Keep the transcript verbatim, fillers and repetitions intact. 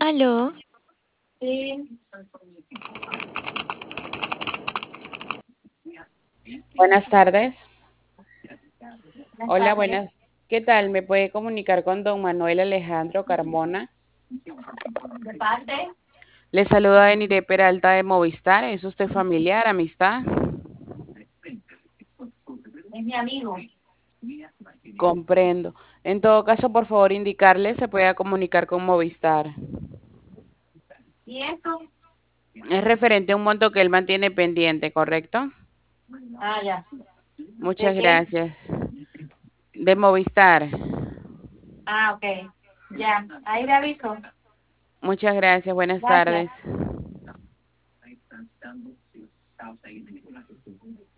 Aló, Sí, Buenas tardes. buenas Hola, tardes. buenas. ¿Qué tal? ¿Me puede comunicar con don Manuel Alejandro Carmona? De parte, Le saluda Enire Peralta de Movistar. ¿Es usted familiar, amistad? es mi amigo. Comprendo. En todo caso, por favor, indicarle se pueda comunicar con Movistar. ¿Y eso? Es referente a un monto que él mantiene pendiente, ¿correcto? Ah, ya. ¿De Muchas qué? gracias. De Movistar. Ah, ok. Ya, ahí le aviso. Muchas gracias. Buenas Gracias. tardes.